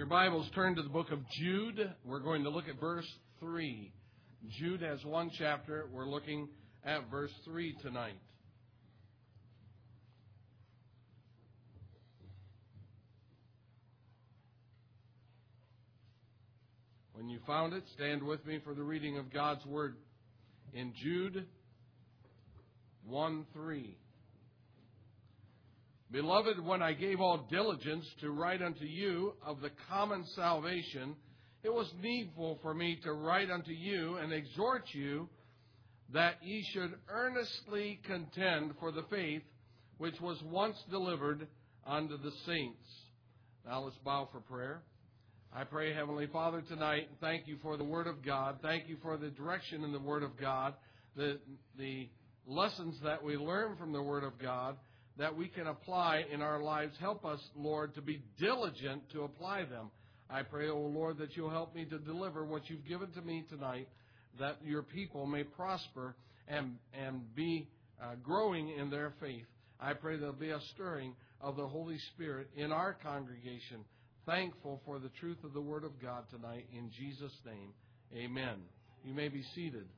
Your Bibles turn to the book of Jude. We're going to look at verse 3. Jude has one chapter. We're looking at verse 3 tonight. When you found it, stand with me for the reading of God's Word in Jude 1:3. Beloved, when I gave all diligence to write unto you of the common salvation, it was needful for me to write unto you and exhort you that ye should earnestly contend for the faith which was once delivered unto the saints. Now let's bow for prayer. I pray, Heavenly Father, tonight, thank you for the Word of God. Thank you for the direction in the Word of God, the lessons that we learn from the Word of God, that we can apply in our lives. Help us, Lord, to be diligent to apply them. I pray, O Lord, that you'll help me to deliver what you've given to me tonight, that your people may prosper and be growing in their faith. I pray there'll be a stirring of the Holy Spirit in our congregation. Thankful for the truth of the Word of God tonight. In Jesus' name, amen. You may be seated.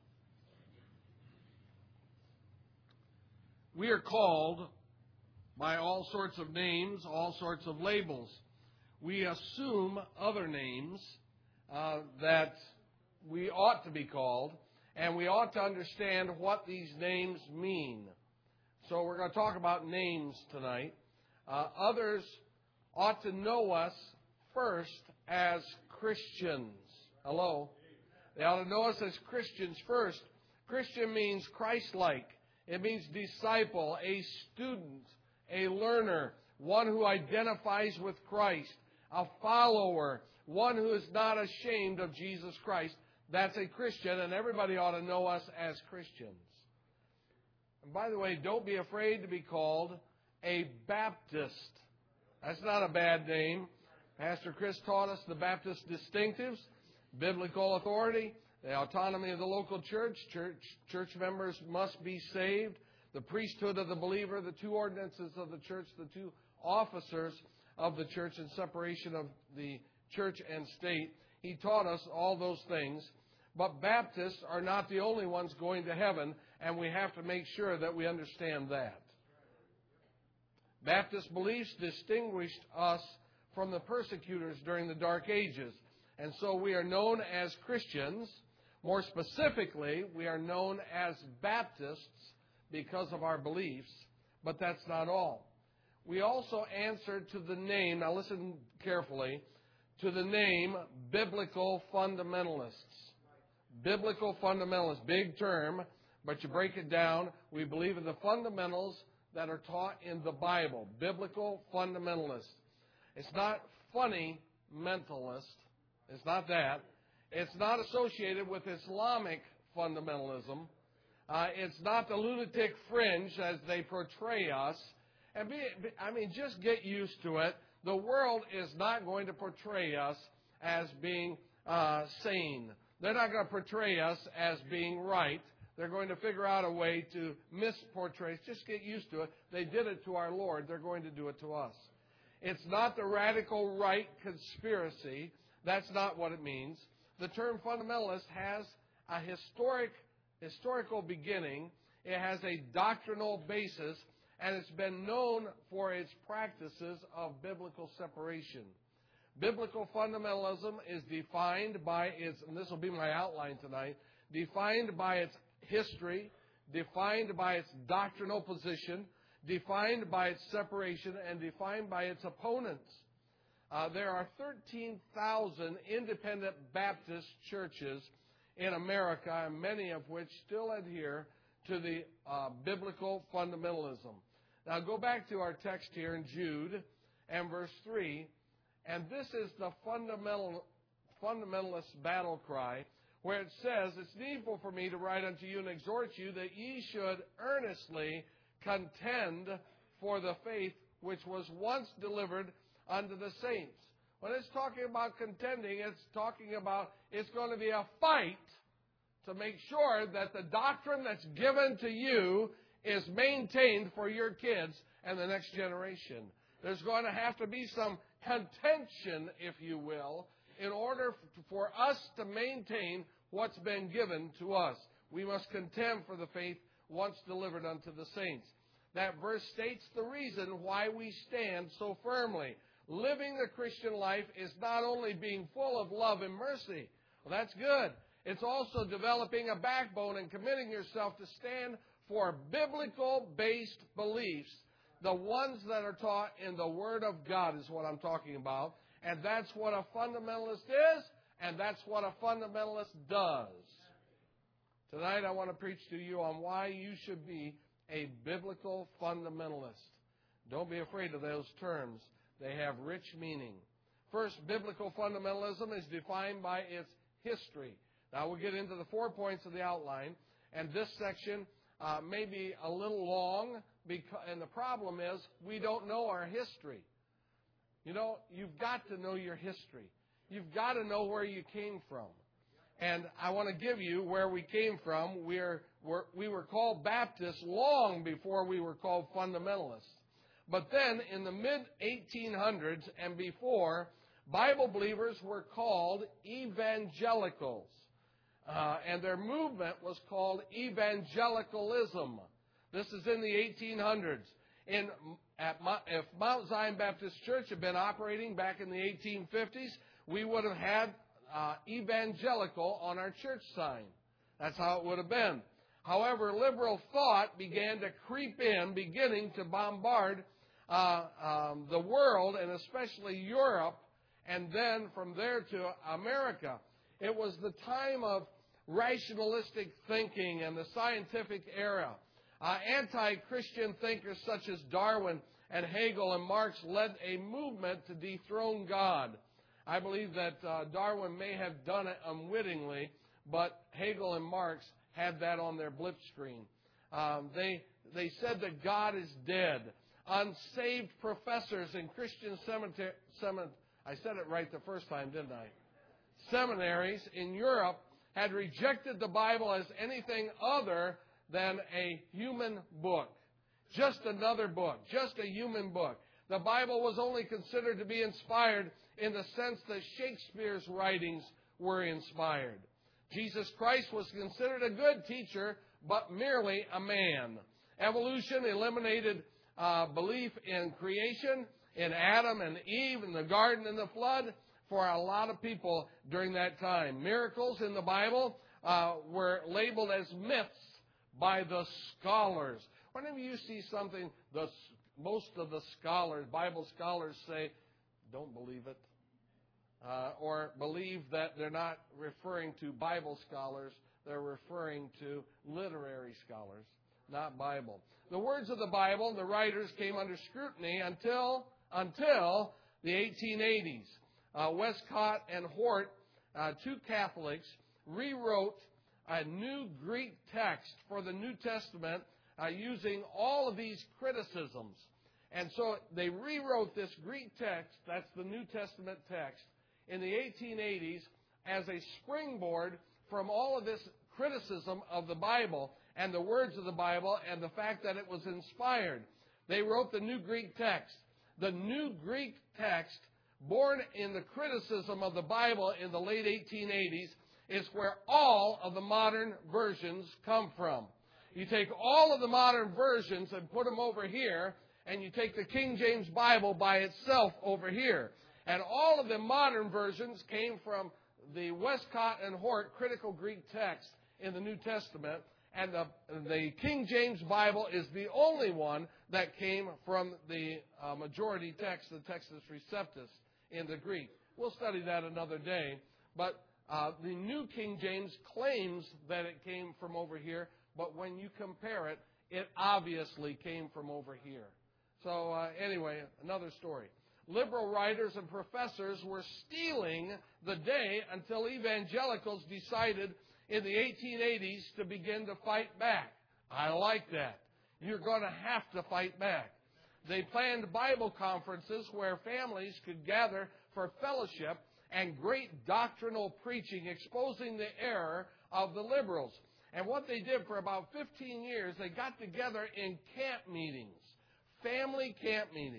We are called by all sorts of names, all sorts of labels. We assume other names that we ought to be called, and we ought to understand what these names mean. So we're going to talk about names tonight. Others ought to know us first as Christians. Hello? They ought to know us as Christians first. Christian means Christ-like. It means disciple, a student, a learner, one who identifies with Christ, a follower, one who is not ashamed of Jesus Christ. That's a Christian, and everybody ought to know us as Christians. And by the way, don't be afraid to be called a Baptist. That's not a bad name. Pastor Chris taught us the Baptist distinctives, biblical authority, the autonomy of the local church. Church members must be saved. The priesthood of the believer, the two ordinances of the church, the two officers of the church, and separation of the church and state. He taught us all those things. But Baptists are not the only ones going to heaven, and we have to make sure that we understand that. Baptist beliefs distinguished us from the persecutors during the Dark Ages. And so we are known as Christians. More specifically, we are known as Baptists because of our beliefs, but that's not all. We also answer to the name, now listen carefully, to the name Biblical Fundamentalists. Biblical Fundamentalists, big term, but you break it down. We believe in the fundamentals that are taught in the Bible. Biblical Fundamentalists. It's not funny mentalist. It's not that. It's not associated with Islamic fundamentalism. It's not the lunatic fringe as they portray us. And just get used to it. The world is not going to portray us as being sane. They're not going to portray us as being right. They're going to figure out a way to misportray. Just get used to it. They did it to our Lord. They're going to do it to us. It's not the radical right conspiracy. That's not what it means. The term fundamentalist has a historical beginning. It has a doctrinal basis, and it's been known for its practices of biblical separation. Biblical fundamentalism is defined by its, and this will be my outline tonight, defined by its history, defined by its doctrinal position, defined by its separation, and defined by its opponents. There are 13,000 independent Baptist churches in America, and many of which still adhere to the biblical fundamentalism. Now go back to our text here in Jude and verse 3, and this is the fundamentalist battle cry, where it says, "It's needful for me to write unto you and exhort you that ye should earnestly contend for the faith which was once delivered unto the saints." When it's talking about contending, it's talking about it's going to be a fight to make sure that the doctrine that's given to you is maintained for your kids and the next generation. There's going to have to be some contention, if you will, in order for us to maintain what's been given to us. We must contend for the faith once delivered unto the saints. That verse states the reason why we stand so firmly. Living the Christian life is not only being full of love and mercy. Well, that's good. It's also developing a backbone and committing yourself to stand for biblical-based beliefs. The ones that are taught in the Word of God is what I'm talking about. And that's what a fundamentalist is, and that's what a fundamentalist does. Tonight I want to preach to you on why you should be a biblical fundamentalist. Don't be afraid of those terms. They have rich meaning. First, biblical fundamentalism is defined by its history. Now we'll get into the 4 points of the outline, and this section may be a little long, and the problem is we don't know our history. You know, you've got to know your history. You've got to know where you came from. And I want to give you where we came from. We were called Baptists long before we were called fundamentalists. But then in the mid-1800s and before, Bible believers were called evangelicals. And their movement was called evangelicalism. This is in the 1800s. If Mount Zion Baptist Church had been operating back in the 1850s, we would have had evangelical on our church sign. That's how it would have been. However, liberal thought began to creep in, beginning to bombard the world, and especially Europe, and then from there to America. It was the time of rationalistic thinking and the scientific era. Anti-Christian thinkers such as Darwin and Hegel and Marx led a movement to dethrone God. I believe that Darwin may have done it unwittingly, but Hegel and Marx had that on their blip screen. They said that God is dead. Unsaved professors in Christian I said it right the first time, didn't I? Seminaries in Europe had rejected the Bible as anything other than a human book. Just another book. Just a human book. The Bible was only considered to be inspired in the sense that Shakespeare's writings were inspired. Jesus Christ was considered a good teacher, but merely a man. Evolution eliminated belief in creation, in Adam and Eve, in the garden and the flood, for a lot of people during that time. Miracles in the Bible were labeled as myths by the scholars. Whenever you see something, most of the scholars, Bible scholars say, don't believe it. Or believe that they're not referring to Bible scholars, they're referring to literary scholars, not Bible. The words of the Bible and the writers came under scrutiny until the 1880s. Westcott and Hort, two Catholics, rewrote a new Greek text for the New Testament using all of these criticisms. And so they rewrote this Greek text, that's the New Testament text, in the 1880s as a springboard from all of this criticism of the Bible and the words of the Bible and the fact that it was inspired. They wrote the New Greek text. The New Greek text, born in the criticism of the Bible in the late 1880s, is where all of the modern versions come from. You take all of the modern versions and put them over here, and you take the King James Bible by itself over here. And all of the modern versions came from the Westcott and Hort critical Greek text in the New Testament. And the King James Bible is the only one that came from the majority text, the Textus Receptus in the Greek. We'll study that another day. But the New King James claims that it came from over here, but when you compare it, it obviously came from over here. So anyway, another story. Liberal writers and professors were stealing the day until evangelicals decided in the 1880s to begin to fight back. I like that. You're going to have to fight back. They planned Bible conferences where families could gather for fellowship and great doctrinal preaching, exposing the error of the liberals. And what they did for about 15 years, they got together in camp meetings, family camp meetings.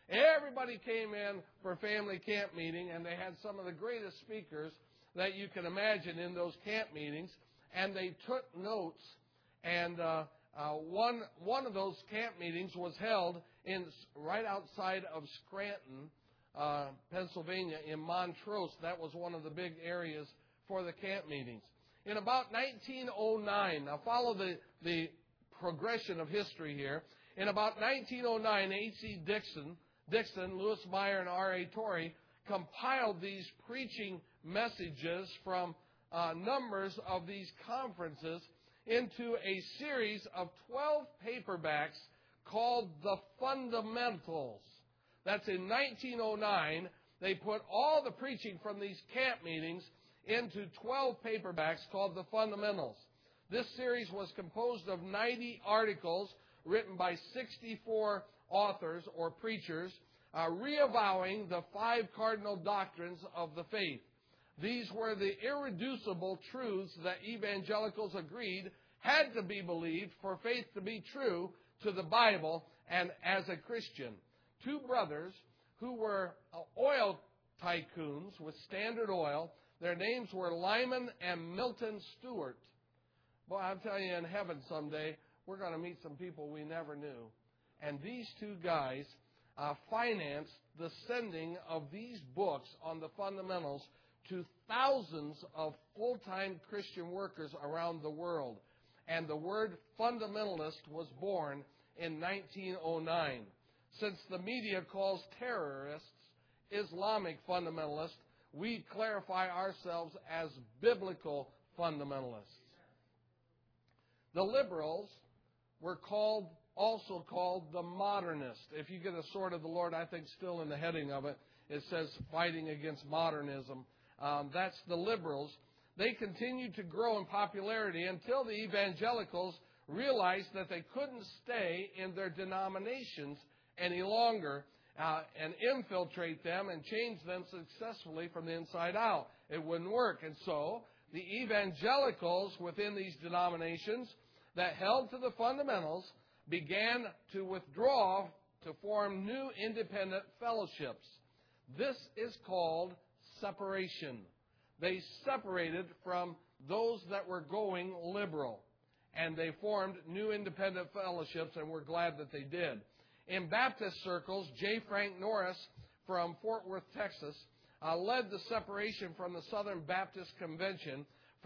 Everybody came in for family camp meeting, and they had some of the greatest speakers that you can imagine in those camp meetings, and they took notes. And one of those camp meetings was held right outside of Scranton, Pennsylvania, in Montrose. That was one of the big areas for the camp meetings. In about 1909, now follow the progression of history here. In about 1909, A.C. Dixon, Lewis Meyer, and R.A. Torrey compiled these preaching messages from numbers of these conferences into a series of 12 paperbacks called The Fundamentals. That's in 1909. They put all the preaching from these camp meetings into 12 paperbacks called The Fundamentals. This series was composed of 90 articles written by 64 authors or preachers, reavowing the 5 cardinal doctrines of the faith. These were the irreducible truths that evangelicals agreed had to be believed for faith to be true to the Bible and as a Christian. 2 brothers who were oil tycoons with Standard Oil, their names were Lyman and Milton Stewart. Boy, I'll tell you, in heaven someday, we're going to meet some people we never knew. And these 2 guys financed the sending of these books on the fundamentals to thousands of full-time Christian workers around the world. And the word fundamentalist was born in 1909. Since the media calls terrorists Islamic fundamentalists, we clarify ourselves as biblical fundamentalists. The liberals were also called the modernists. If you get a sword of the Lord, I think still in the heading of it, it says fighting against modernism. That's the liberals. They continued to grow in popularity until the evangelicals realized that they couldn't stay in their denominations any longer and infiltrate them and change them successfully from the inside out. It wouldn't work. And so the evangelicals within these denominations that held to the fundamentals began to withdraw to form new independent fellowships. This is called separation. They separated from those that were going liberal, and they formed new independent fellowships, and we're glad that they did. In Baptist circles, J. Frank Norris from Fort Worth, Texas, led the separation from the Southern Baptist Convention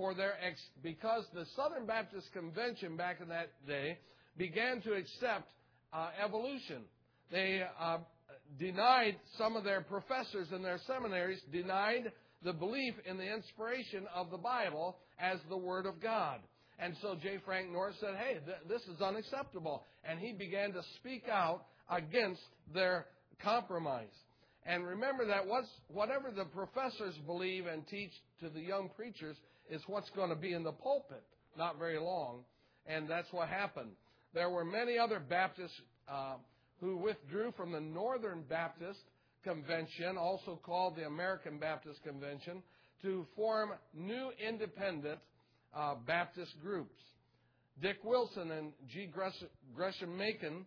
because the Southern Baptist Convention back in that day began to accept evolution. They denied, some of their professors in their seminaries denied the belief in the inspiration of the Bible as the Word of God. And so J. Frank Norris said, hey, this is unacceptable. And he began to speak out against their compromise. And remember that whatever the professors believe and teach to the young preachers is what's going to be in the pulpit, not very long. And that's what happened. There were many other Baptists who withdrew from the Northern Baptist Convention, also called the American Baptist Convention, to form new independent Baptist groups. Dick Wilson and G. Gresham Machen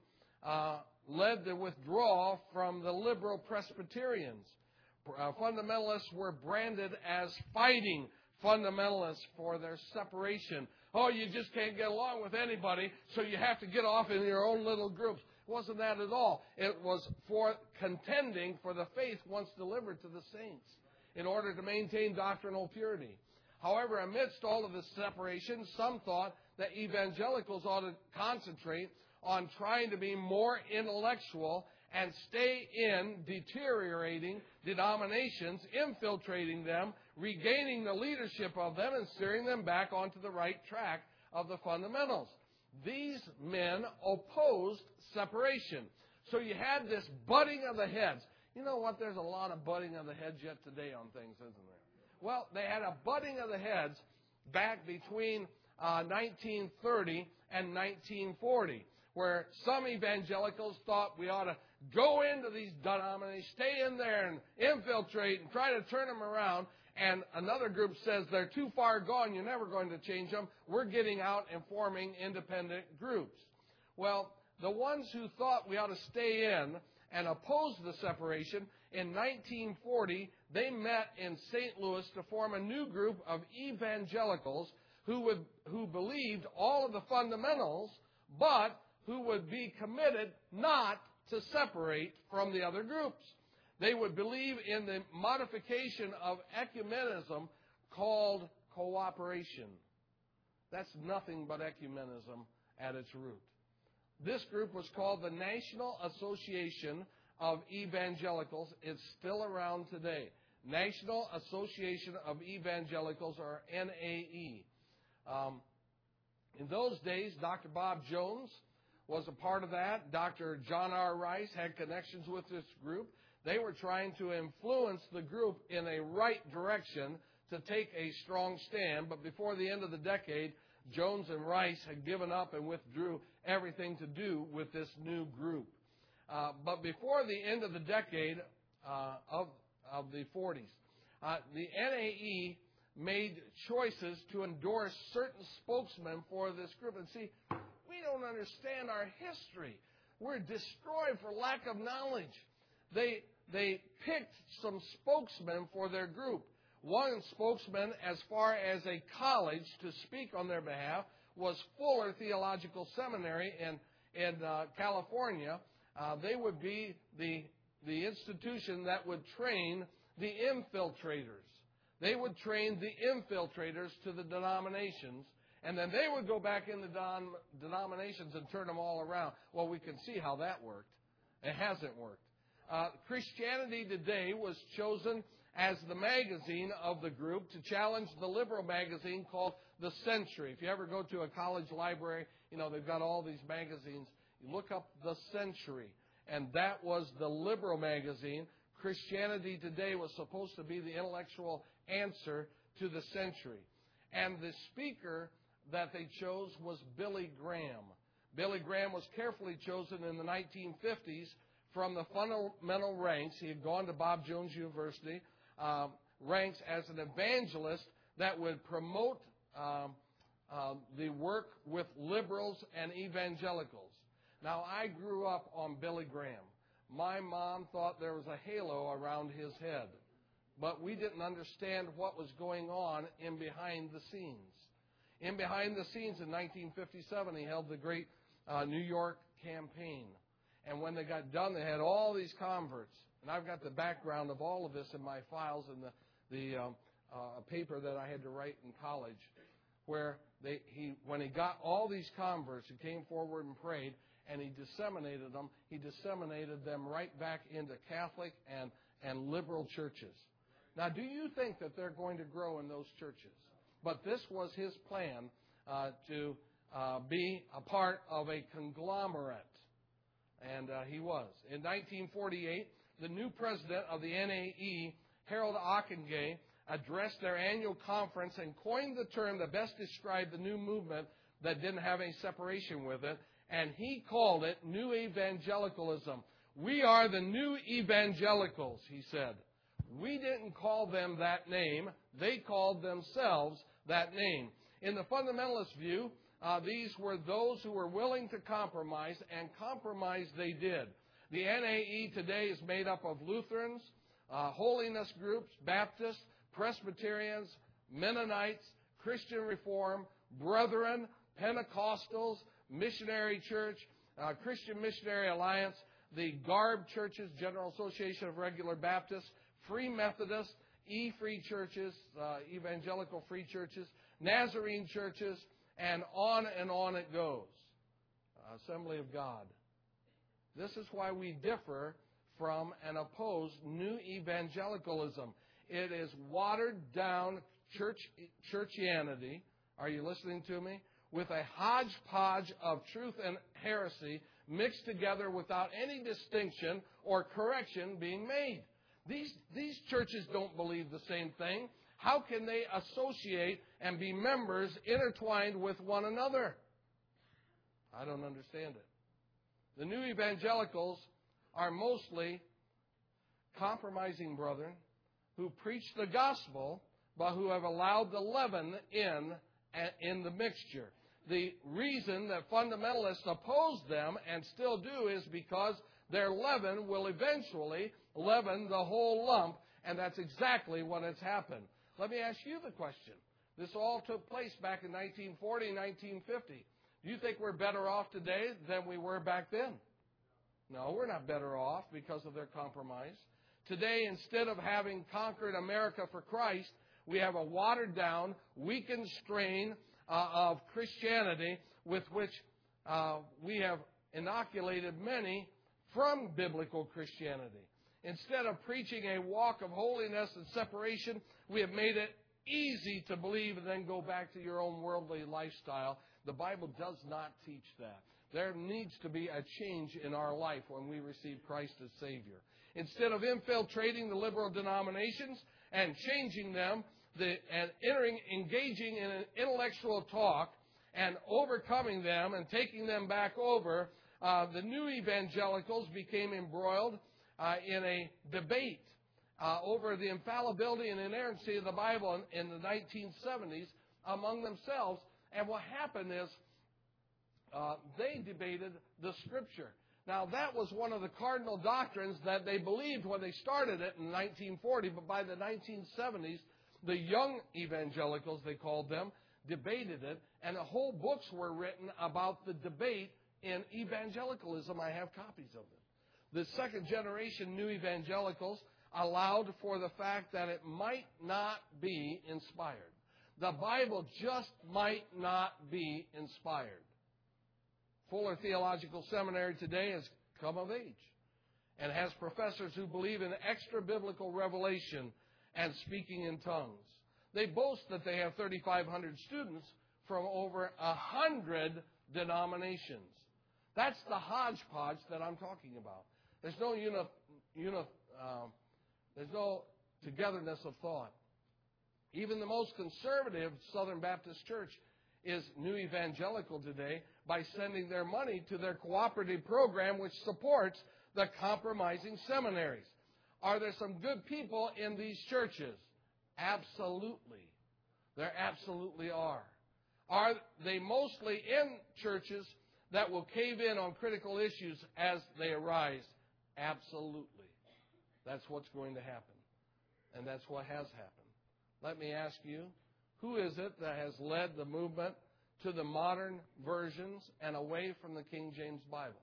led the withdrawal from the liberal Presbyterians. Fundamentalists were branded as fighting fundamentalists for their separation. Oh, you just can't get along with anybody, so you have to get off in your own little groups. It wasn't that at all. It was for contending for the faith once delivered to the saints in order to maintain doctrinal purity. However, amidst all of this separation, some thought that evangelicals ought to concentrate on trying to be more intellectual and stay in deteriorating denominations, infiltrating them, regaining the leadership of them, and steering them back onto the right track of the fundamentals. These men opposed separation. So you had this butting of the heads. You know what? There's a lot of butting of the heads yet today on things, isn't there? Well, they had a butting of the heads back between 1930 and 1940, where some evangelicals thought we ought to go into these denominations, stay in there and infiltrate and try to turn them around. And another group says they're too far gone, you're never going to change them. We're getting out and forming independent groups. Well, the ones who thought we ought to stay in and opposed the separation, in 1940 they met in St. Louis to form a new group of evangelicals who believed all of the fundamentals, but who would be committed not to separate from the other groups. They would believe in the modification of ecumenism called cooperation. That's nothing but ecumenism at its root. This group was called the National Association of Evangelicals. It's still around today. National Association of Evangelicals, or NAE. In those days, Dr. Bob Jones was a part of that. Dr. John R. Rice had connections with this group. They were trying to influence the group in a right direction to take a strong stand. But before the end of the decade, Jones and Rice had given up and withdrew everything to do with this new group. But before the end of the decade of the 40s, the NAE made choices to endorse certain spokesmen for this group. And see, we don't understand our history. We're destroyed for lack of knowledge. They picked some spokesmen for their group. One spokesman, as far as a college to speak on their behalf, was Fuller Theological Seminary in California. They would be the institution that would train the infiltrators. They would train the infiltrators to the denominations, and then they would go back in the denominations and turn them all around. Well, we can see how that worked. It hasn't worked. Christianity Today was chosen as the magazine of the group to challenge the liberal magazine called The Century. If you ever go to a college library, they've got all these magazines. You look up The Century, and that was the liberal magazine. Christianity Today was supposed to be the intellectual answer to The Century. And the speaker that they chose was Billy Graham. Billy Graham was carefully chosen in the 1950s from the fundamental ranks. He had gone to Bob Jones University, ranks as an evangelist that would promote the work with liberals and evangelicals. Now, I grew up on Billy Graham. My mom thought there was a halo around his head, but we didn't understand what was going on in behind the scenes. In behind the scenes in 1957, he held the great New York campaign. And when they got done, they had all these converts. And I've got the background of all of this in my files in the paper that I had to write in college, where when he got all these converts, he came forward and prayed, and he disseminated them. He disseminated them right back into Catholic and liberal churches. Now, do you think that they're going to grow in those churches? But this was his plan to be a part of a conglomerate. And he was. In 1948, the new president of the NAE, Harold Ockenga, addressed their annual conference and coined the term that best described the new movement that didn't have any separation with it. And he called it New Evangelicalism. We are the new evangelicals, he said. We didn't call them that name. They called themselves that name. In the fundamentalist view, these were those who were willing to compromise, and compromise they did. The NAE today is made up of Lutherans, holiness groups, Baptists, Presbyterians, Mennonites, Christian Reform, Brethren, Pentecostals, Missionary Church, Christian Missionary Alliance, the GARB churches, General Association of Regular Baptists, Free Methodists, E-Free churches, Evangelical Free churches, Nazarene churches, and on it goes. Assembly of God. This is why we differ from and oppose New Evangelicalism. It is watered down churchianity. Are you listening to me? With a hodgepodge of truth and heresy mixed together without any distinction or correction being made. These churches don't believe the same thing. How can they associate and be members intertwined with one another? I don't understand it. The new evangelicals are mostly compromising brethren who preach the gospel, but who have allowed the leaven in the mixture. The reason that fundamentalists oppose them and still do is because their leaven will eventually leaven the whole lump, and that's exactly what has happened. Let me ask you the question. This all took place back in 1940, 1950. Do you think we're better off today than we were back then? No, we're not better off because of their compromise. Today, instead of having conquered America for Christ, we have a watered-down, weakened strain of Christianity with which we have inoculated many from biblical Christianity. Instead of preaching a walk of holiness and separation, we have made it easy to believe and then go back to your own worldly lifestyle. The Bible does not teach that. There needs to be a change in our life when we receive Christ as Savior. Instead of infiltrating the liberal denominations and changing them and engaging in an intellectual talk and overcoming them and taking them back over, the new evangelicals became embroiled in a debate over the infallibility and inerrancy of the Bible in the 1970s among themselves. And what happened is they debated the Scripture. Now, that was one of the cardinal doctrines that they believed when they started it in 1940, but by the 1970s, the young evangelicals, they called them, debated it, and the whole books were written about the debate in evangelicalism. I have copies of them. The second generation new evangelicals allowed for the fact that it might not be inspired. The Bible just might not be inspired. Fuller Theological Seminary today has come of age and has professors who believe in extra-biblical revelation and speaking in tongues. They boast that they have 3,500 students from over 100 denominations. That's the hodgepodge that I'm talking about. There's no togetherness of thought. Even the most conservative Southern Baptist Church is new evangelical today by sending their money to their cooperative program, which supports the compromising seminaries. Are there some good people in these churches? Absolutely. There absolutely are. Are they mostly in churches that will cave in on critical issues as they arise? Absolutely. That's what's going to happen. And that's what has happened. Let me ask you, who is it that has led the movement to the modern versions and away from the King James Bible?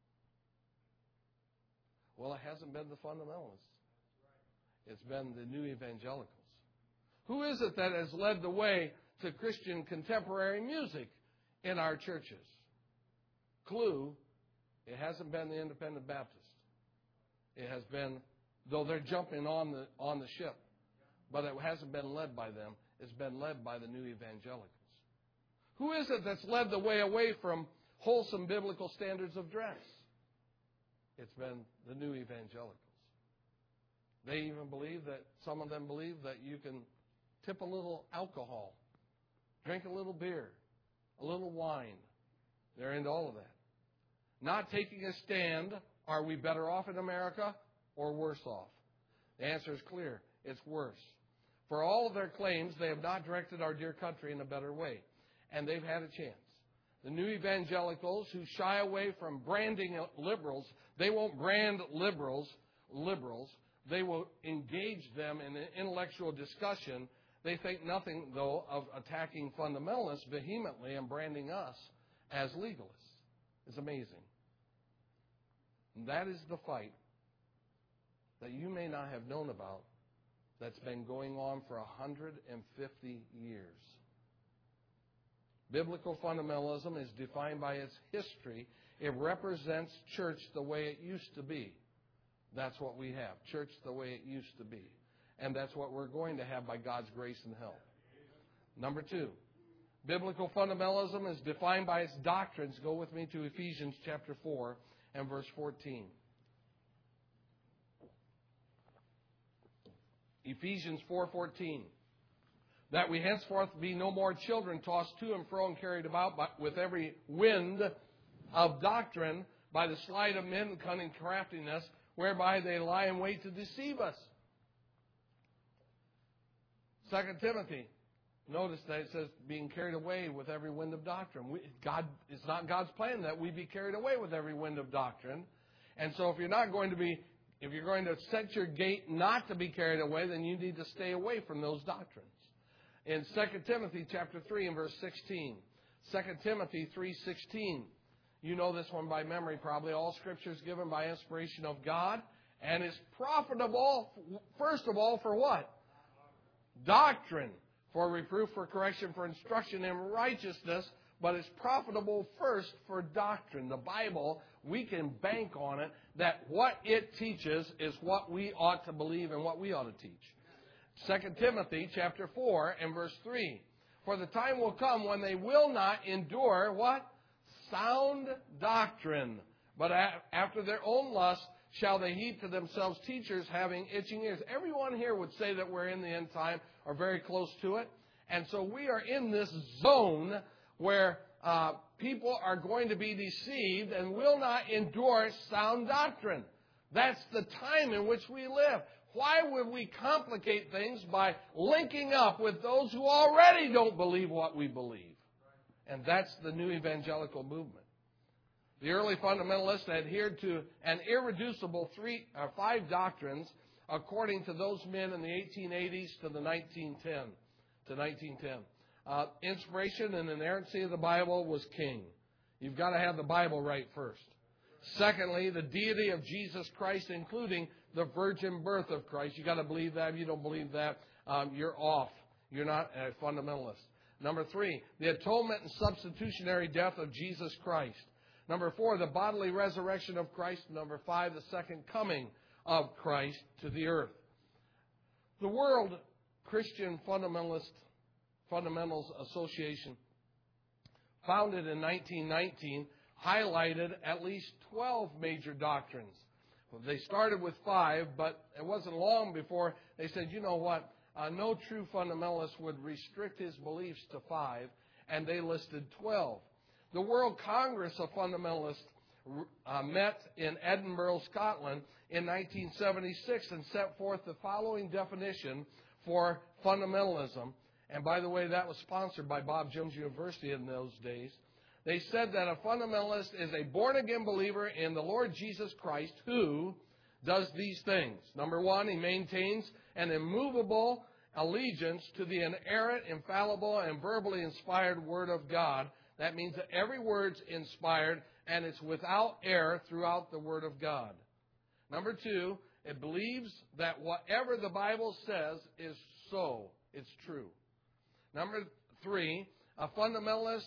Well, it hasn't been the fundamentalists. It's been the new evangelicals. Who is it that has led the way to Christian contemporary music in our churches? Clue, it hasn't been the independent Baptist. It has been, though they're jumping on the ship, but it hasn't been led by them. It's been led by the new evangelicals. Who is it that's led the way away from wholesome biblical standards of dress? It's been the new evangelicals. They even believe that, some of them believe that you can tip a little alcohol, drink a little beer, a little wine. They're into all of that. Not taking a stand, are we better off in America or worse off? The answer is clear. It's worse. For all of their claims, they have not directed our dear country in a better way. And they've had a chance. The new evangelicals who shy away from branding liberals, they won't brand liberals. They will engage them in an intellectual discussion. They think nothing, though, of attacking fundamentalists vehemently and branding us as legalists. It's amazing. And that is the fight that you may not have known about that's been going on for 150 years. Biblical fundamentalism is defined by its history. It represents church the way it used to be. That's what we have, church the way it used to be. And that's what we're going to have by God's grace and help. Number 2, biblical fundamentalism is defined by its doctrines. Go with me to Ephesians chapter 4 and verse 14. Ephesians 4:14. That we henceforth be no more children tossed to and fro and carried about with every wind of doctrine by the sleight of men and cunning craftiness, whereby they lie in wait to deceive us. 2 Timothy, notice that it says being carried away with every wind of doctrine. It's not God's plan that we be carried away with every wind of doctrine. And so if you're going to set your gate not to be carried away, then you need to stay away from those doctrines. In 2 Timothy chapter 3 and verse 16, 2 Timothy 3:16, you know this one by memory probably. All Scripture is given by inspiration of God and is profitable, first of all, for what? Doctrine, for reproof, for correction, for instruction in righteousness, but it's profitable first for doctrine. The Bible, we can bank on it that what it teaches is what we ought to believe and what we ought to teach. 2 Timothy chapter 4 and verse 3. For the time will come when they will not endure what? Sound doctrine. But after their own lust shall they heap to themselves teachers having itching ears. Everyone here would say that we're in the end time or very close to it. And so we are in this zone where people are going to be deceived and will not endure sound doctrine. That's the time in which we live. Why would we complicate things by linking up with those who already don't believe what we believe? And that's the new evangelical movement. The early fundamentalists adhered to an irreducible 5 doctrines according to those men in the 1880s to the 1910. Inspiration and inerrancy of the Bible was king. You've got to have the Bible right first. Secondly, the deity of Jesus Christ, including the virgin birth of Christ. You've got to believe that. If you don't believe that, you're off. You're not a fundamentalist. Number 3, the atonement and substitutionary death of Jesus Christ. Number 4, the bodily resurrection of Christ. Number 5, the second coming of Christ to the earth. The World Christian Fundamentals Association, founded in 1919, highlighted at least 12 major doctrines. They started with 5, but it wasn't long before they said, you know what, no true fundamentalist would restrict his beliefs to 5, and they listed 12. The World Congress of Fundamentalists met in Edinburgh, Scotland in 1976 and set forth the following definition for fundamentalism. And by the way, that was sponsored by Bob Jones University in those days. They said that a fundamentalist is a born-again believer in the Lord Jesus Christ who does these things. Number 1, he maintains an immovable allegiance to the inerrant, infallible, and verbally inspired Word of God. That means that every word's inspired and it's without error throughout the Word of God. Number 2, it believes that whatever the Bible says is so. It's true. Number 3, a fundamentalist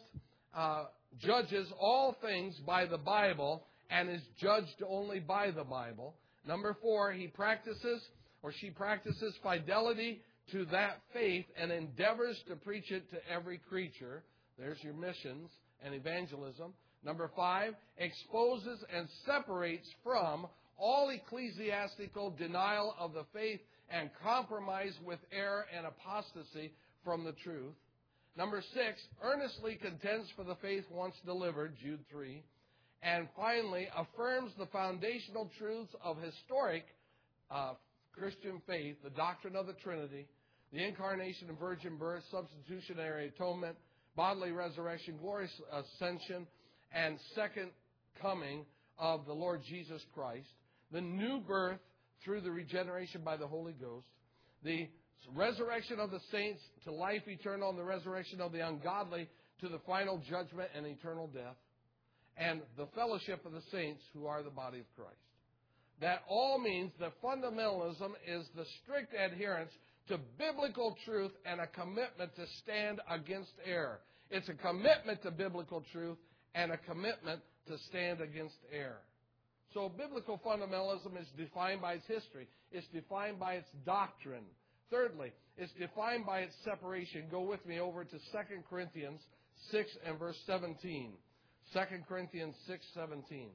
judges all things by the Bible and is judged only by the Bible. Number 4, he practices or she practices fidelity to that faith and endeavors to preach it to every creature. There's your missions and evangelism. Number 5, exposes and separates from all ecclesiastical denial of the faith and compromise with error and apostasy from the truth. Number 6, earnestly contends for the faith once delivered, Jude 3. And finally, affirms the foundational truths of historic Christian faith, the doctrine of the Trinity, the incarnation and virgin birth, substitutionary atonement, bodily resurrection, glorious ascension, and second coming of the Lord Jesus Christ, the new birth through the regeneration by the Holy Ghost, the resurrection of the saints to life eternal, and the resurrection of the ungodly to the final judgment and eternal death, and the fellowship of the saints who are the body of Christ. That all means that fundamentalism is the strict adherence to biblical truth and a commitment to stand against error. It's a commitment to biblical truth and a commitment to stand against error. So biblical fundamentalism is defined by its history. It's defined by its doctrine. Thirdly, it's defined by its separation. Go with me over to 2 Corinthians 6 and verse 17. 2 Corinthians 6:17.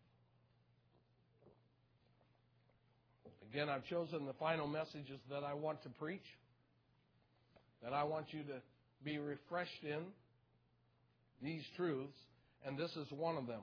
Again, I've chosen the final messages that I want to preach, that I want you to be refreshed in these truths, and this is one of them.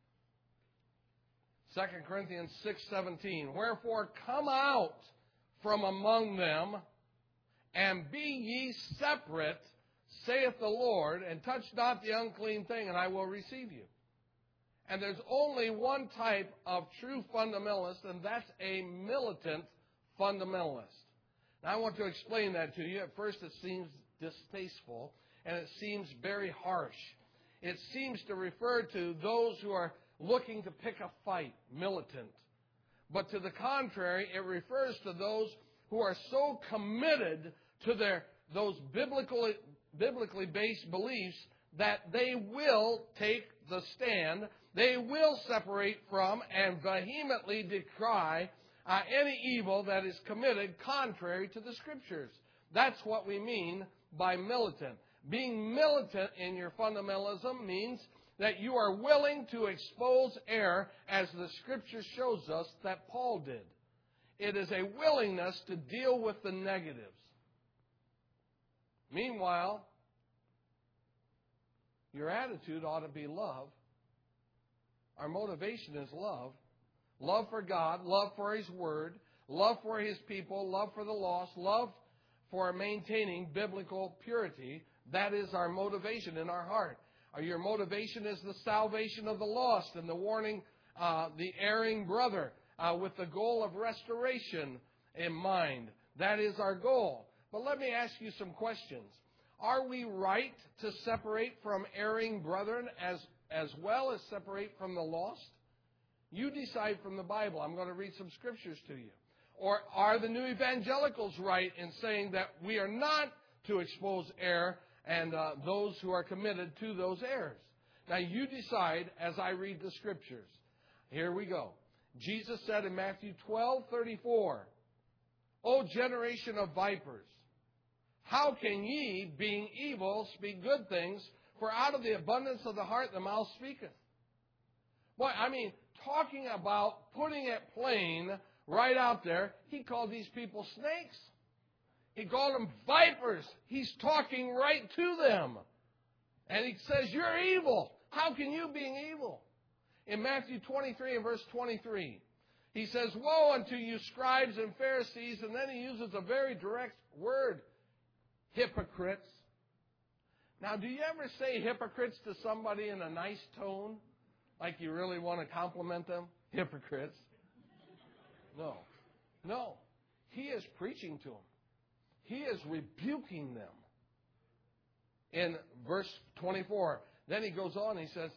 2 Corinthians 6:17. Wherefore come out from among them, and be ye separate, saith the Lord, and touch not the unclean thing, and I will receive you. And there's only one type of true fundamentalist, and that's a militant fundamentalist. Now, I want to explain that to you. At first, it seems distasteful, and it seems very harsh. It seems to refer to those who are looking to pick a fight, militant. But to the contrary, it refers to those who are so committed to those biblically based beliefs that they will take the stand. They will separate from and vehemently decry any evil that is committed contrary to the Scriptures. That's what we mean by militant. Being militant in your fundamentalism means that you are willing to expose error as the Scripture shows us that Paul did. It is a willingness to deal with the negatives. Meanwhile, your attitude ought to be love. Our motivation is love. Love for God, love for His Word, love for His people, love for the lost, love for maintaining biblical purity. That is our motivation in our heart. Your motivation is the salvation of the lost and the warning the erring brother with the goal of restoration in mind. That is our goal. But let me ask you some questions. Are we right to separate from erring brethren as well as separate from the lost? You decide from the Bible. I'm going to read some scriptures to you. Or are the new evangelicals right in saying that we are not to expose error and those who are committed to those errors? Now you decide as I read the scriptures. Here we go. Jesus said in Matthew 12:34, O generation of vipers, how can ye, being evil, speak good things? For out of the abundance of the heart the mouth speaketh. Boy, talking about putting it plain right out there, he called these people snakes. He called them vipers. He's talking right to them. And he says, you're evil. How can you being evil? In Matthew 23 and verse 23, he says, woe unto you scribes and Pharisees. And then he uses a very direct word, hypocrites. Now, do you ever say hypocrites to somebody in a nice tone? Like you really want to compliment them? Hypocrites. No. He is preaching to them. He is rebuking them. In verse 24, then he goes on, he says,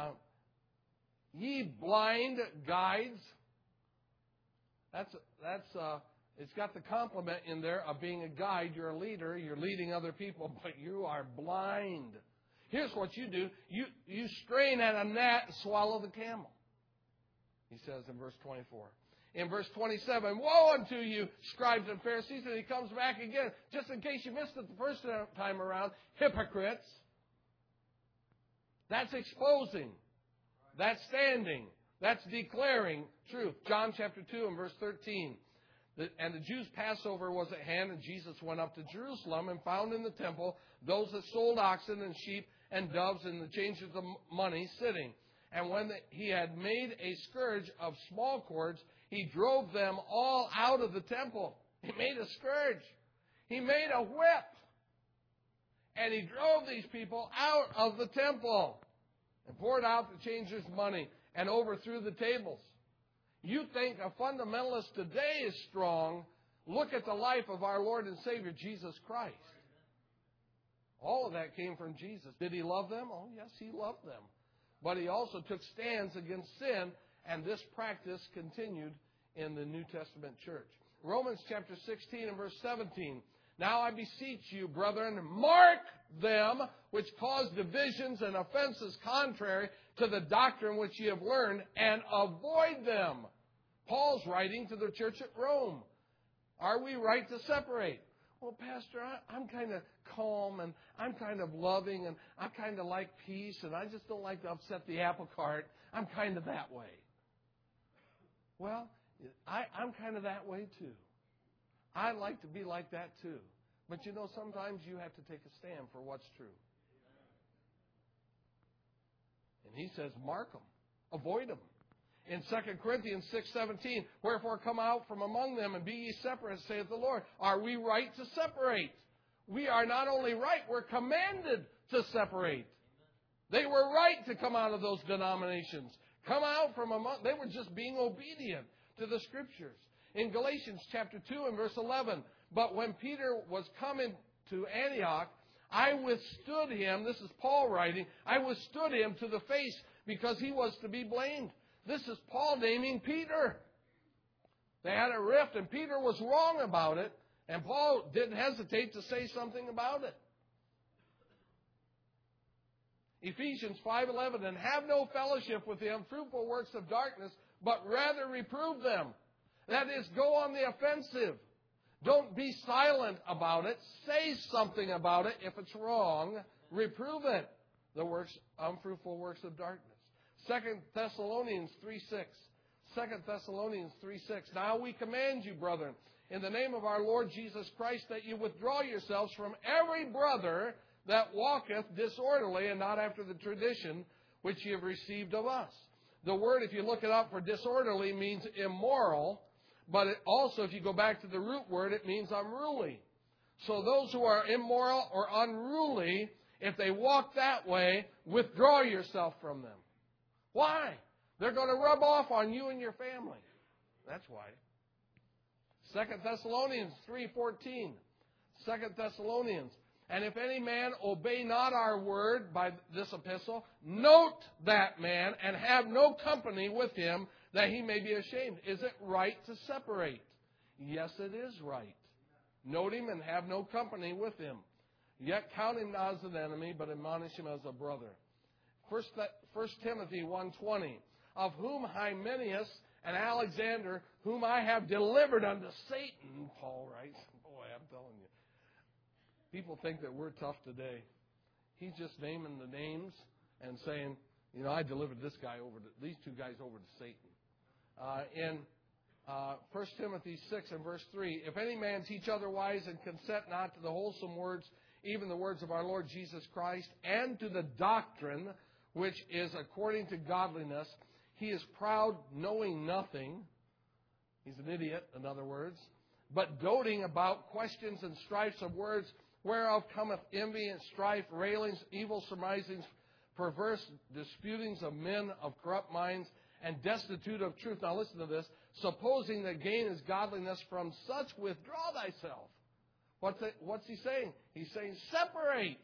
ye blind guides. It's got the compliment in there of being a guide. You're a leader. You're leading other people, but you are blind. Here's what you do. You strain at a gnat and swallow the camel. He says in verse 24. In verse 27, woe unto you, scribes and Pharisees. And he comes back again, just in case you missed it the first time around, hypocrites. That's exposing. That's standing. That's declaring truth. John chapter 2 and verse 13. And the Jews' Passover was at hand, and Jesus went up to Jerusalem and found in the temple those that sold oxen and sheep and doves and the changers of money sitting. And when he had made a scourge of small cords, he drove them all out of the temple. He made a scourge. He made a whip. And he drove these people out of the temple and poured out the changers' money and overthrew the tables. You think a fundamentalist today is strong? Look at the life of our Lord and Savior, Jesus Christ. All of that came from Jesus. Did he love them? Oh, yes, he loved them. But he also took stands against sin, and this practice continued in the New Testament church. Romans chapter 16 and verse 17. Now I beseech you, brethren, mark them which cause divisions and offenses contrary to the doctrine which ye have learned, and avoid them. Paul's writing to the church at Rome. Are we right to separate? Well, Pastor, I'm kind of calm, and I'm kind of loving, and I kind of like peace, and I just don't like to upset the apple cart. I'm kind of that way. Well, I'm kind of that way too. I like to be like that too. But you know, sometimes you have to take a stand for what's true. And he says, mark them. Avoid them. In 2 Corinthians 6:17, wherefore come out from among them and be ye separate, saith the Lord. Are we right to separate? We are not only right, we're commanded to separate. They were right to come out of those denominations. Come out from among... They were just being obedient to the Scriptures. In Galatians chapter 2 and verse 11, but when Peter was coming to Antioch, I withstood him, this is Paul writing, I withstood him to the face because he was to be blamed. This is Paul naming Peter. They had a rift and Peter was wrong about it, and Paul didn't hesitate to say something about it. Ephesians 5:11, and have no fellowship with the unfruitful works of darkness, but rather reprove them. That is, go on the offensive. Don't be silent about it. Say something about it. If it's wrong, reprove it. The unfruitful works of darkness. 2 Thessalonians 3:6. 2 Thessalonians 3:6. Now we command you, brethren, in the name of our Lord Jesus Christ, that you withdraw yourselves from every brother that walketh disorderly and not after the tradition which ye have received of us. The word, if you look it up, for disorderly means immoral, but it also, if you go back to the root word, it means unruly. So those who are immoral or unruly, if they walk that way, withdraw yourself from them. Why? They're going to rub off on you and your family. That's why. 2 Thessalonians 3:14. 2 Thessalonians. And if any man obey not our word by this epistle, note that man and have no company with him, that he may be ashamed. Is it right to separate? Yes, it is right. Note him and have no company with him. Yet count him not as an enemy, but admonish him as a brother. 1 Timothy 1:20. Of whom Hymenaeus and Alexander, whom I have delivered unto Satan, Paul writes. Boy, I'm telling you. People think that we're tough today. He's just naming the names and saying, I delivered these two guys over to Satan. In 1 Timothy 6 and verse 3, if any man teach otherwise and consent not to the wholesome words, even the words of our Lord Jesus Christ, and to the doctrine which is according to godliness, he is proud, knowing nothing. He's an idiot, in other words, but doting about questions and strifes of words, whereof cometh envy and strife, railings, evil surmisings, perverse disputings of men of corrupt minds, and destitute of truth. Now listen to this. Supposing that gain is godliness, from such withdraw thyself. What's he saying? He's saying separate.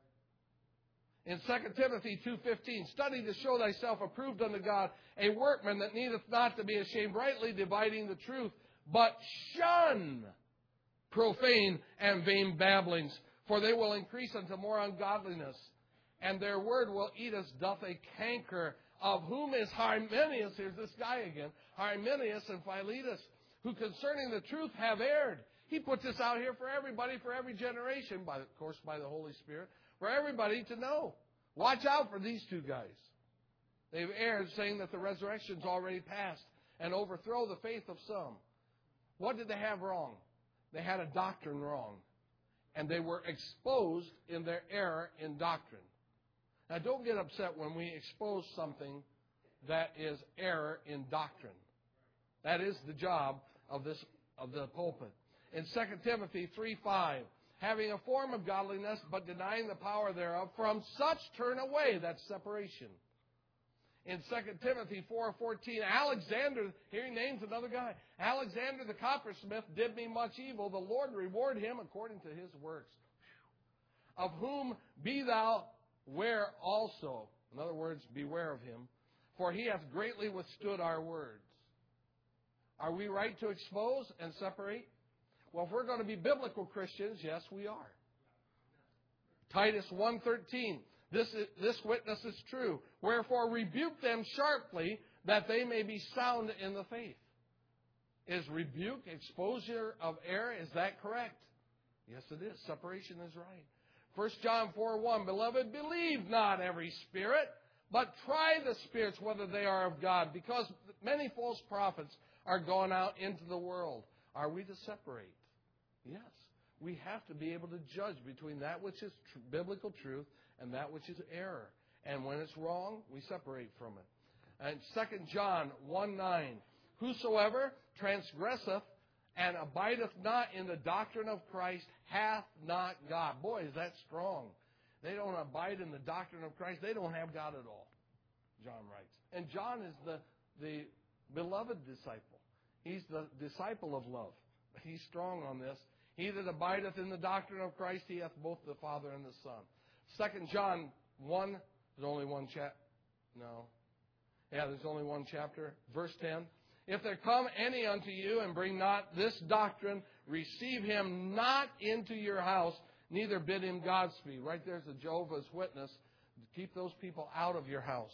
In 2 Timothy 2:15, study to show thyself approved unto God, a workman that needeth not to be ashamed, rightly dividing the truth, but shun profane and vain babblings, for they will increase unto more ungodliness, and their word will eat as doth a canker, of whom is Hymenaeus, here's this guy again, Hymenaeus and Philetus, who concerning the truth have erred. He puts this out here for everybody, for every generation, by the Holy Spirit, for everybody to know. Watch out for these two guys. They've erred, saying that the resurrection's already passed, and overthrow the faith of some. What did they have wrong? They had a doctrine wrong, and they were exposed in their error in doctrine. Now, don't get upset when we expose something that is error in doctrine. That is the job of the pulpit. In 2 Timothy 3:5, having a form of godliness, but denying the power thereof, from such turn away. That's separation. In 2 Timothy 4:14, Alexander, here he names another guy. Alexander the coppersmith did me much evil. The Lord reward him according to his works. Of whom be thou ware also. In other words, beware of him. For he hath greatly withstood our words. Are we right to expose and separate? Well, if we're going to be biblical Christians, yes, we are. Titus 1:13. This witness is true. Wherefore rebuke them sharply, that they may be sound in the faith. Is rebuke exposure of error? Is that correct? Yes, it is. Separation is right. 1 John 4:1. Beloved, believe not every spirit, but try the spirits whether they are of God, because many false prophets are gone out into the world. Are we to separate? Yes. We have to be able to judge between that which is biblical truth and that which is error. And when it's wrong, we separate from it. And 2 John 1:9, whosoever transgresseth and abideth not in the doctrine of Christ hath not God. Boy, is that strong. they don't abide in the doctrine of Christ, they don't have God at all, John writes. And John is the beloved disciple. He's the disciple of love. He's strong on this. He that abideth in the doctrine of Christ, he hath both the Father and the Son. 2 John 1, there's only one chapter. No. Yeah, there's only one chapter. Verse 10. If there come any unto you and bring not this doctrine, receive him not into your house, neither bid him Godspeed. Right there's a Jehovah's Witness. Keep those people out of your house.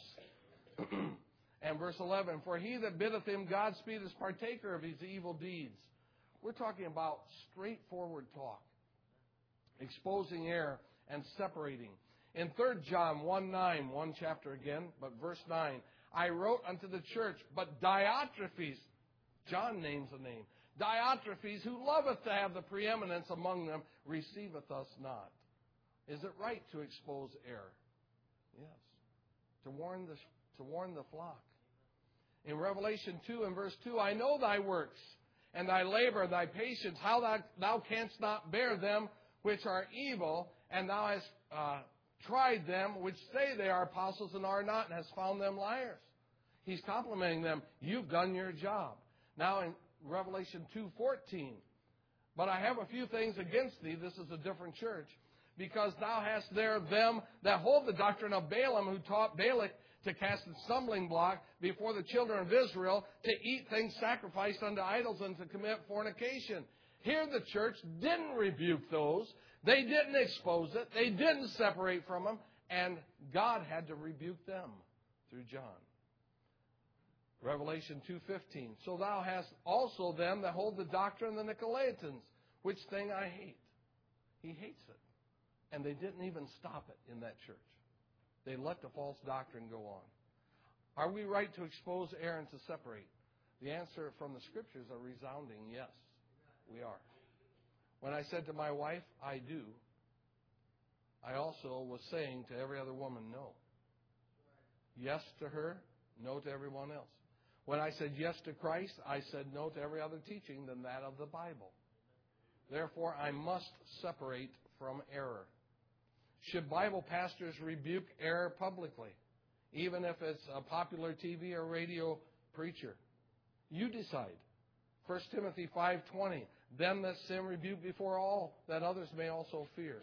And verse 11, for he that biddeth him Godspeed is partaker of his evil deeds. We're talking about straightforward talk, exposing error and separating. In 3 John 1:9, one chapter again, but verse 9, I wrote unto the church, but Diotrephes, John names a name, Diotrephes, who loveth to have the preeminence among them, receiveth us not. Is it right to expose error? Yes. To warn the flock. In Revelation 2 and verse 2, I know thy works, and thy labor, thy patience, how thou canst not bear them which are evil, and thou hast tried them which say they are apostles and are not, and hast found them liars. He's complimenting them. You've done your job. Now in Revelation 2:14, but I have a few things against thee. This is a different church. Because thou hast there them that hold the doctrine of Balaam, who taught Balak to cast a stumbling block before the children of Israel, to eat things sacrificed unto idols and to commit fornication. Here the church didn't rebuke those. They didn't expose it. They didn't separate from them. And God had to rebuke them through John. Revelation 2:15. So thou hast also them that hold the doctrine of the Nicolaitans, which thing I hate. He hates it. And they didn't even stop it in that church. They let the false doctrine go on. Are we right to expose error and to separate? The answer from the Scriptures are resounding yes, we are. When I said to my wife, I do, I also was saying to every other woman, no. Yes to her, no to everyone else. When I said yes to Christ, I said no to every other teaching than that of the Bible. Therefore, I must separate from error. Should Bible pastors rebuke error publicly, even if it's a popular TV or radio preacher? You decide. 1 Timothy 5:20, them that sin rebuke before all, that others may also fear.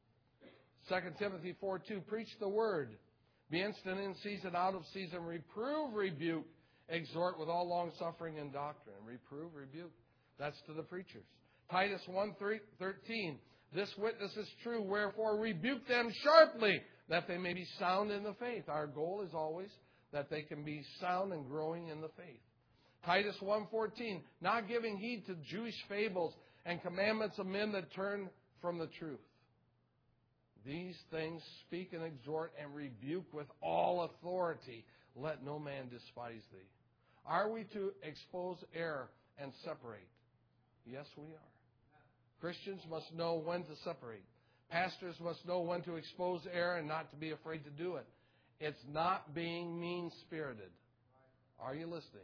2 Timothy 4:2, preach the word. Be instant in season, out of season, reprove, rebuke, exhort with all long-suffering and doctrine. Reprove, rebuke. That's to the preachers. Titus 1:13, this witness is true, wherefore rebuke them sharply, that they may be sound in the faith. Our goal is always that they can be sound and growing in the faith. Titus 1:14, not giving heed to Jewish fables and commandments of men that turn from the truth. These things speak and exhort and rebuke with all authority. Let no man despise thee. Are we to expose error and separate? Yes, we are. Christians must know when to separate. Pastors must know when to expose error and not to be afraid to do it. It's not being mean-spirited. Are you listening?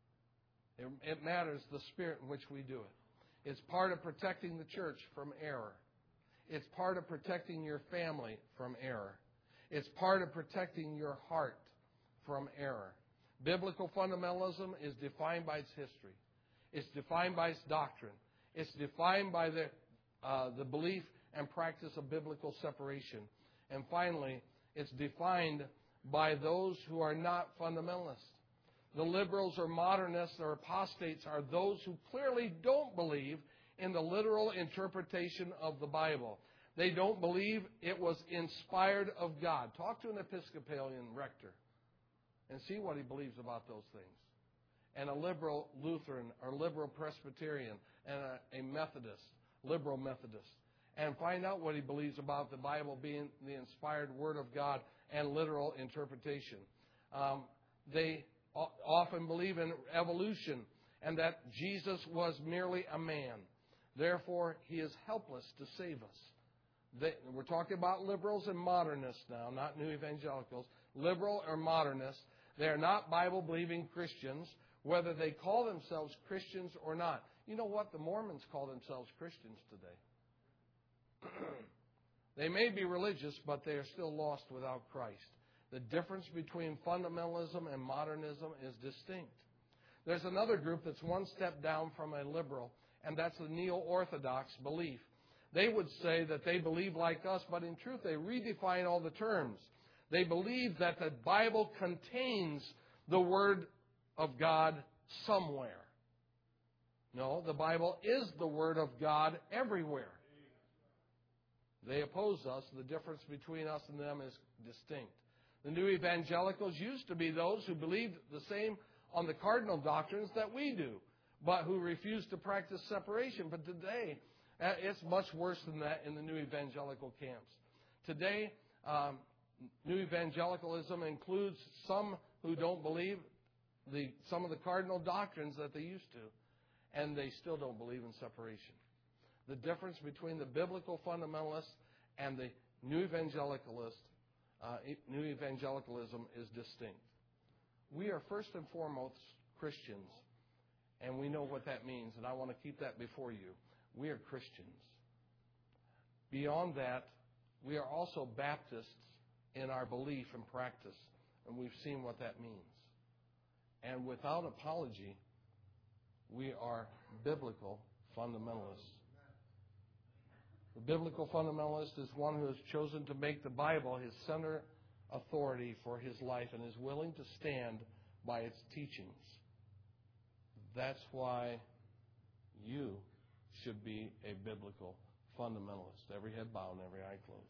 It matters the spirit in which we do it. It's part of protecting the church from error. It's part of protecting your family from error. It's part of protecting your heart from error. Biblical fundamentalism is defined by its history. It's defined by its doctrine. It's defined by the belief and practice of biblical separation. And finally, it's defined by those who are not fundamentalists. The liberals or modernists or apostates are those who clearly don't believe in the literal interpretation of the Bible. They don't believe it was inspired of God. Talk to an Episcopalian rector and see what he believes about those things. And a liberal Lutheran or liberal Presbyterian and a Methodist, liberal Methodist. And find out what he believes about the Bible being the inspired Word of God and literal interpretation. They often believe in evolution and that Jesus was merely a man. Therefore, he is helpless to save us. We're talking about liberals and modernists now, not new evangelicals. Liberal or modernists, they are not Bible-believing Christians, whether they call themselves Christians or not. You know what? The Mormons call themselves Christians today. They may be religious, but they are still lost without Christ. The difference between fundamentalism and modernism is distinct. There's another group that's one step down from a liberal, and that's the neo-orthodox belief. They would say that they believe like us, but in truth they redefine all the terms. They believe that the Bible contains the Word of God somewhere. No, the Bible is the Word of God everywhere. They oppose us. The difference between us and them is distinct. The new evangelicals used to be those who believed the same on the cardinal doctrines that we do, but who refuse to practice separation. But today, it's much worse than that in the new evangelical camps. Today, new evangelicalism includes some who don't believe some of the cardinal doctrines that they used to, and they still don't believe in separation. The difference between the biblical fundamentalists and the new evangelicalism is distinct. We are first and foremost Christians, and we know what that means, and I want to keep that before you. We are Christians. Beyond that, we are also Baptists in our belief and practice, and we've seen what that means. And without apology, we are biblical fundamentalists. The biblical fundamentalist is one who has chosen to make the Bible his center authority for his life and is willing to stand by its teachings. That's why you should be a biblical fundamentalist. Every head bowed and every eye closed.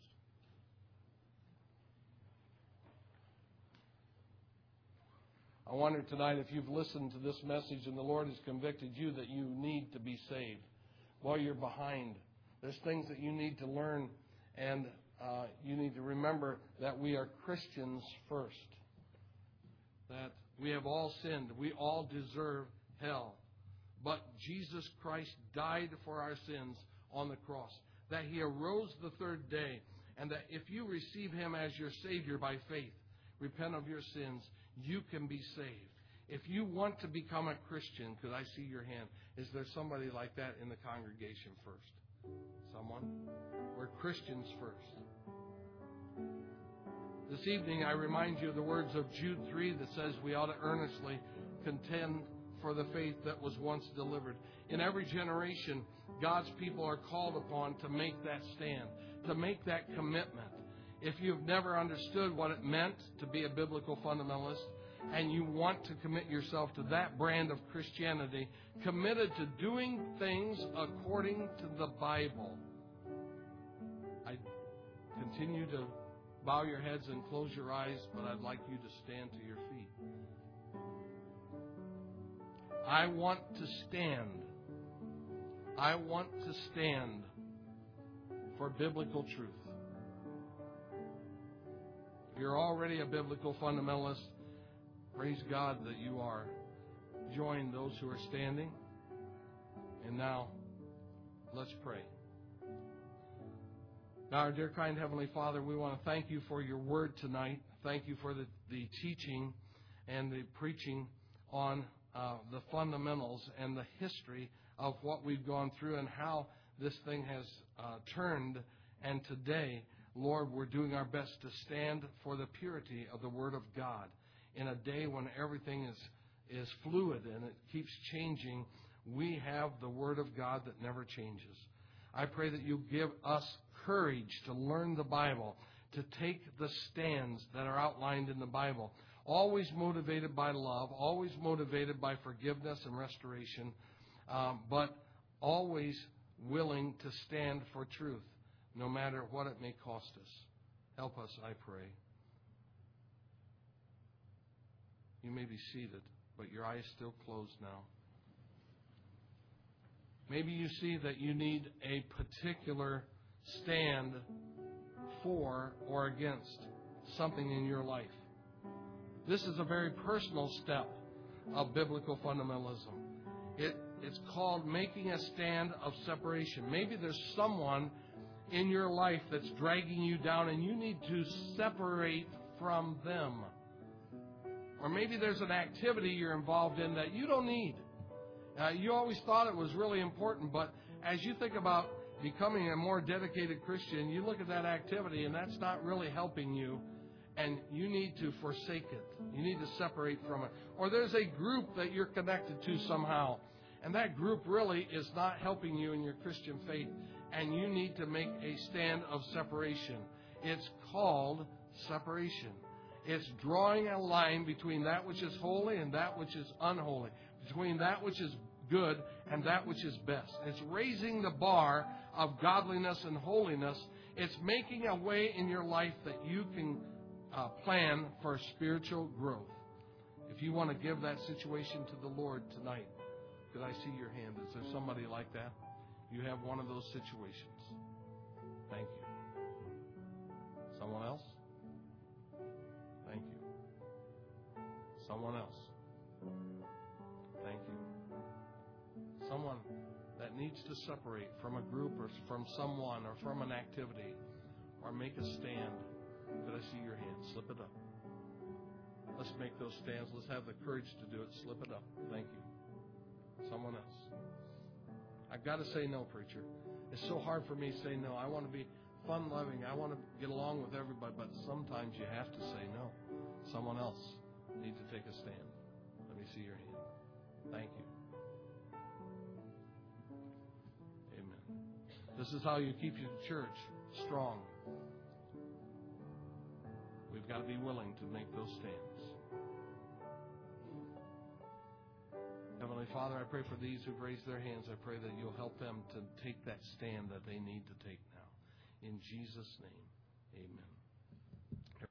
I wonder tonight if you've listened to this message and the Lord has convicted you that you need to be saved. Well, you're behind. There's things that you need to learn, and you need to remember that we are Christians first. That we have all sinned. We all deserve hell. But Jesus Christ died for our sins on the cross. That He arose the third day. And that if you receive Him as your Savior by faith, repent of your sins, you can be saved. If you want to become a Christian, because I see your hand, is there somebody like that in the congregation first? Someone? We're Christians first. This evening I remind you of the words of Jude 3 that says we ought to earnestly contend for the faith that was once delivered. In every generation, God's people are called upon to make that stand, to make that commitment. If you've never understood what it meant to be a biblical fundamentalist, and you want to commit yourself to that brand of Christianity, committed to doing things according to the Bible, I continue to bow your heads and close your eyes, but I'd like you to stand to your feet. I want to stand. I want to stand for biblical truth. If you're already a biblical fundamentalist, praise God that you are. Join those who are standing. And now, let's pray. God, our dear kind Heavenly Father, we want to thank you for your word tonight. Thank you for the teaching and the preaching on the fundamentals and the history of what we've gone through and how this thing has turned. And today, Lord, we're doing our best to stand for the purity of the Word of God. In a day when everything is fluid and it keeps changing, we have the Word of God that never changes. I pray that you give us courage to learn the Bible, to take the stands that are outlined in the Bible, always motivated by love, always motivated by forgiveness and restoration, but always willing to stand for truth, no matter what it may cost us. Help us, I pray. You may be seated, but your eyes still closed now. Maybe you see that you need a particular stand for or against something in your life. This is a very personal step of biblical fundamentalism. It's called making a stand of separation. Maybe there's someone in your life that's dragging you down and you need to separate from them. Or maybe there's an activity you're involved in that you don't need. You always thought it was really important, but as you think about becoming a more dedicated Christian, you look at that activity and that's not really helping you, and you need to forsake it. You need to separate from it. Or there's a group that you're connected to somehow, and that group really is not helping you in your Christian faith, and you need to make a stand of separation. It's called separation. It's drawing a line between that which is holy and that which is unholy, between that which is good and that which is best. It's raising the bar of godliness and holiness. It's making a way in your life that you can plan for spiritual growth. If you want to give that situation to the Lord tonight, could I see your hand? Is there somebody like that? You have one of those situations. Thank you. Someone else? Thank you. Someone else? Thank you. Someone that needs to separate from a group or from someone or from an activity or make a stand. Could I see your hand? Slip it up. Let's make those stands. Let's have the courage to do it. Slip it up. Thank you. Someone else. I've got to say no, preacher. It's so hard for me to say no. I want to be fun-loving. I want to get along with everybody, but sometimes you have to say no. Someone else needs to take a stand. Let me see your hand. Thank you. Amen. This is how you keep your church strong. We've got to be willing to make those stands. Heavenly Father, I pray for these who've raised their hands. I pray that you'll help them to take that stand that they need to take now. In Jesus' name, amen.